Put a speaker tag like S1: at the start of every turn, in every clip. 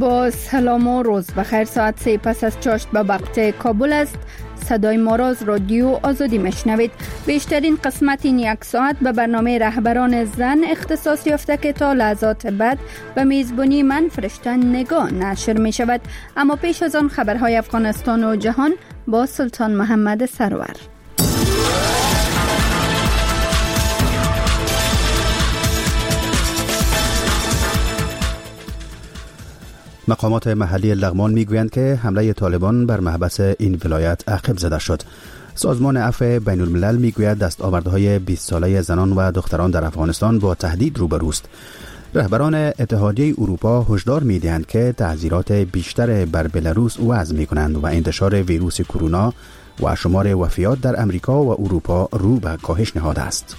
S1: با سلام و روز بخیر. ساعت 3 پس از چاشت به وقت کابل است. صدای ما را از رادیو آزادی میشنوید. بیشترین قسمت این یک ساعت به برنامه رهبران زن اختصاص یافته که تا لحظات بعد به میزبانی من فرشته نگاه نشر می شود. اما پیش از آن خبرهای افغانستان و جهان با سلطان محمد سرور.
S2: مقامات محلی لغمان میگویند که حمله طالبان بر محبس این ولایت عقب زده شد. سازمان عفو بین الملل میگوید دستاوردهای 20 ساله زنان و دختران در افغانستان با تهدید روبروست. رهبران اتحادیه اروپا هشدار میدهند که تعزیرات بیشتر بر بلاروس وضع میکنند و انتشار ویروس کرونا و شمار وفیات در امریکا و اروپا رو به کاهش نهاده است.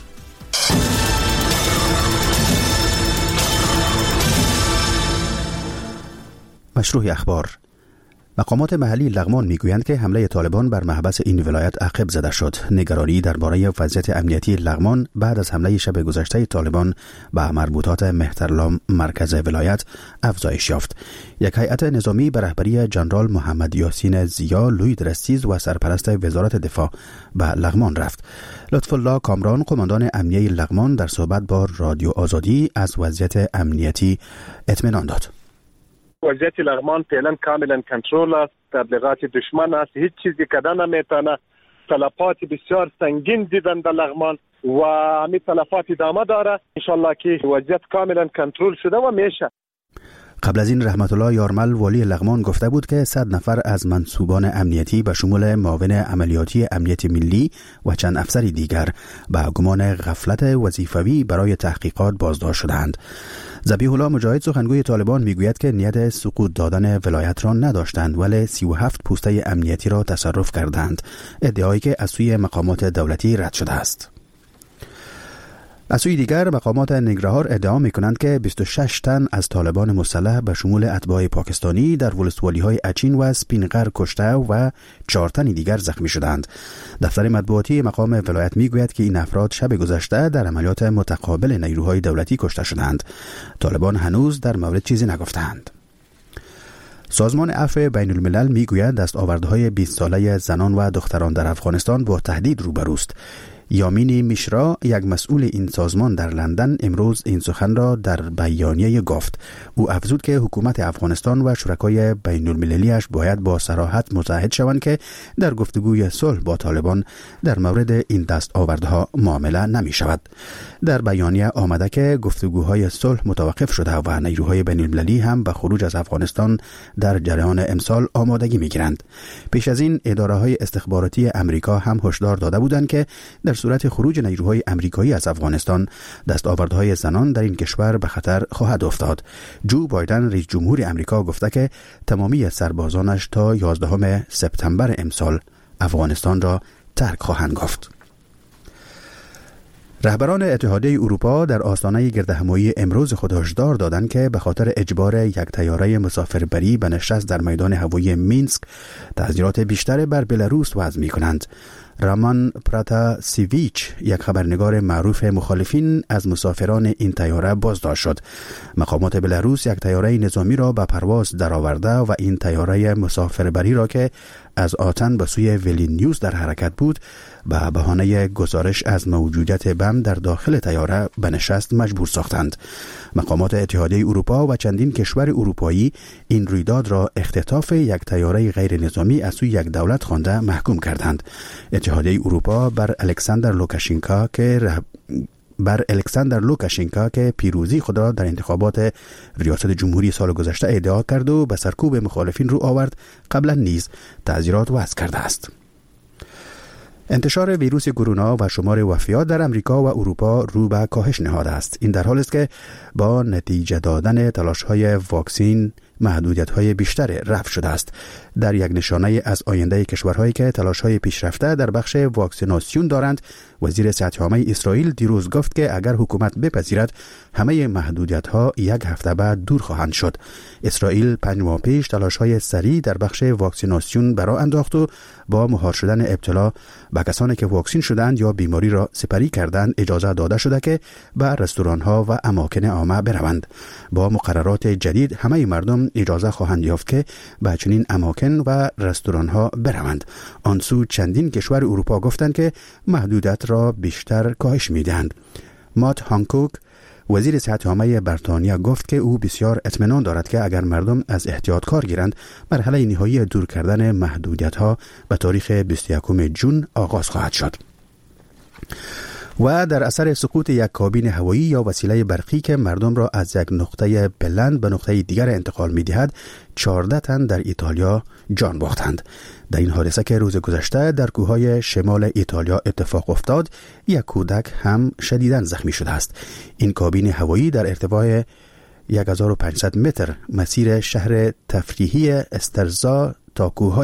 S2: مشروع اخبار. مقامات محلی لغمان میگویند که حمله طالبان بر محبس این ولایت عقب زده شد. نگرانی درباره وضعیت امنیتی لغمان بعد از حمله شب گذشته طالبان به مربوطات مهترلام مرکز ولایت افزایش یافت. یک هیئت نظامی به رهبری جنرال محمد یاسین زیا لوی درستیز و سرپرست وزارت دفاع به لغمان رفت. لطف الله کامران قماندان امنیه لغمان در صحبت با رادیو آزادی از وضعیت امنیتی اطمینان داد.
S3: وضعیت لغمان فعلا کاملا کنترل است. تبلیغات دشمن است، هیچ چیزی کردن نمیتونه. تلفات بسیار سنگین دیدن در لغمان و همین تلفات ادامه داره. انشالله که وضعیت کاملا کنترل شده و میشه.
S2: قبل از این رحمت الله یارمل والی لغمان گفته بود که 100 نفر از منصوبان امنیتی به شمول معاون عملیاتی امنیت ملی و چند افسر دیگر به گمان غفلت وظیفوی برای تحقیقات بازداشت شدند. ذبیح الله مجاهد سخنگوی طالبان میگوید که نیت سقوط دادن ولایت را نداشتند ولی 37 پوسته امنیتی را تصرف کردند، ادعایی که از سوی مقامات دولتی رد شده است. از سوی دیگر مقامات ننگرهار ادعا می‌کنند که 26 تن از طالبان مسلح به شمول اتباع پاکستانی در ولسوالی‌های اچین و سپینغر کشته و 4 تن دیگر زخمی شدند. دفتر مطبوعاتی مقام ولایت میگوید که این افراد شب گذشته در عملیات متقابل نیروهای دولتی کشته شدند. طالبان هنوز در مورد چیزی نگفتند. سازمان عفو بین الملل میگوید دستاوردهای 20 ساله زنان و دختران در افغانستان با تهدید روبروست. یامینی میشرا، یک مسئول این سازمان در لندن، امروز این سخن را در بیانیه گفت. او افزود که حکومت افغانستان و شرکای بین المللیش باید با صراحت متحد شوند که در گفتگوی صلح با طالبان در مورد این دستاوردها معامله نمی شود. در بیانیه آمده که گفتگوهای صلح متوقف شده و نیروهای بین المللی هم به خروج از افغانستان در جریان امسال آمادگی می گیرند. پیش از این اداره‌های استخباراتی امریکا هم هشدار داده بودند که در صورت خروج نیروهای امریکایی از افغانستان دستاوردهای زنان در این کشور به خطر خواهد افتاد. جو بایدن رئیس جمهور امریکا گفته که تمامی سربازانش تا 11 سپتامبر امسال افغانستان را ترک خواهند گفت. رهبران اتحادیه اروپا در آستانه گردهمایی امروز خود هشدار دادند که به خاطر اجبار یک طیاره مسافربری به نشست در میدان هوایی مینسک تعزیرات بیشتر بر بلاروس وضع می‌کنند. رامان پراتاسیویچ، یک خبرنگار معروف مخالفین از مسافران این طیاره بازداشت شد. مقامات بلاروس یک طیاره نظامی را به پرواز درآورده و این طیاره مسافربری را که از آتن به سوی ویلنیوس در حرکت بود به بهانه گزارش از موجودیت بم در داخل طیاره به نشست مجبور ساختند. مقامات اتحادیه اروپا و چندین کشور اروپایی این رویداد را اختطاف یک طیاره غیر نظامی از سوی یک دولت خوانده محکوم کردند. اتحادیه اروپا بر الکساندر لوکاشنکا که پیروزی خود را در انتخابات ریاست جمهوری سال گذشته ادعا کرد و به سرکوب مخالفین رو آورد، قبلا نیز تعزیرات وضع کرده است. انتشار ویروس کرونا و شمار وفیات در امریکا و اروپا رو به کاهش نهاده است. این در حالی است که با نتیجه دادن تلاش‌های واکسین محدودیت‌های بیشتر رفع شده است. در یک نشانه از آینده کشورهایی که تلاش‌های پیشرفته در بخش واکسیناسیون دارند، وزیر صحت عامه اسرائیل دیروز گفت که اگر حکومت بپذیرد همه محدودیت‌ها یک هفته بعد دور خواهند شد. اسرائیل 5 ماه پیش تلاش‌های سریع در بخش واکسیناسیون برآ انداخت و با مهار شدن ابتلا به کسانی که واکسین شدند یا بیماری را سپری کردند اجازه داده شده که به رستوران‌ها و اماکن عامه بروند. با مقررات جدید همه مردم هم اجازه خواهند یافت که به چنین اماکن و رستوران ها بروند. آن سو چندین کشور اروپا گفتند که محدودیت را بیشتر کاهش میدهند. مات هانکوک وزیر صحت عامه بریتانیا گفت که او بسیار اطمینان دارد که اگر مردم از احتیاط کار گیرند، مرحله نهایی دور کردن محدودیت ها به تاریخ 21 جون آغاز خواهد شد. و در اثر سقوط یک کابین هوایی یا وسیله برقی که مردم را از یک نقطه بلند به نقطه دیگر انتقال می دهد، 14 تن در ایتالیا جان باختند. در این حادثه که روز گذشته در کوههای شمال ایتالیا اتفاق افتاد، یک کودک هم شدیداً زخمی شده است. این کابین هوایی در ارتفاع 1500 متر مسیر شهر تفریحی استرزا تا کوههای